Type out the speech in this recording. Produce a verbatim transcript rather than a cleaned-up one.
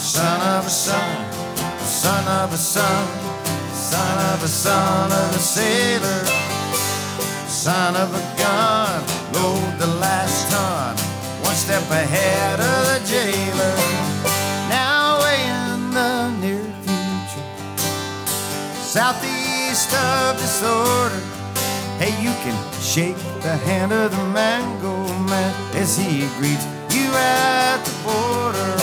Son of a son, son of a son, son of a son of a sailor. Son of a gun, load the last ton, one step ahead of the jailer. Now way in the near future, southeast of disorder, hey, you can shake the hand of the mango man as he greets you at the border.